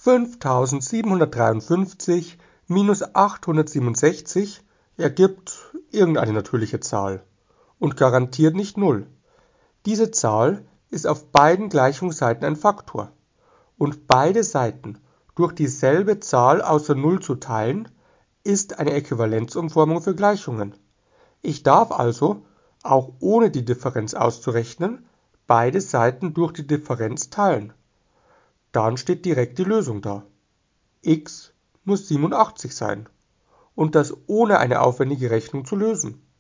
5753 minus 867 ergibt irgendeine natürliche Zahl und garantiert nicht 0. Diese Zahl ist auf beiden Gleichungsseiten ein Faktor und beide Seiten durch dieselbe Zahl außer 0 zu teilen, ist eine Äquivalenzumformung für Gleichungen. Ich darf also, auch ohne die Differenz auszurechnen, beide Seiten durch die Differenz teilen. Dann steht direkt die Lösung da. X muss 87 sein und das ohne eine aufwendige Rechnung zu lösen.